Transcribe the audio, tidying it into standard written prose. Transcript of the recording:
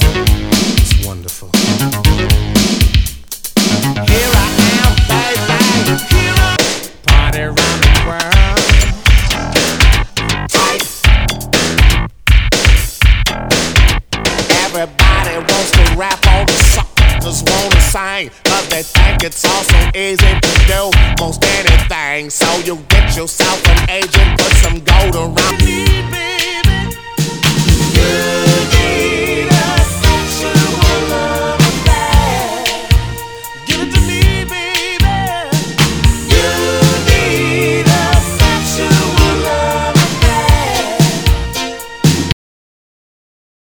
It's wonderful. Here I am, baby. Party around the world. Everybody wants to rap, all the suckers wanna sing, but they think it's also easy to do most anything. So you get yourself an agent, put some gold around me, baby. Yeah.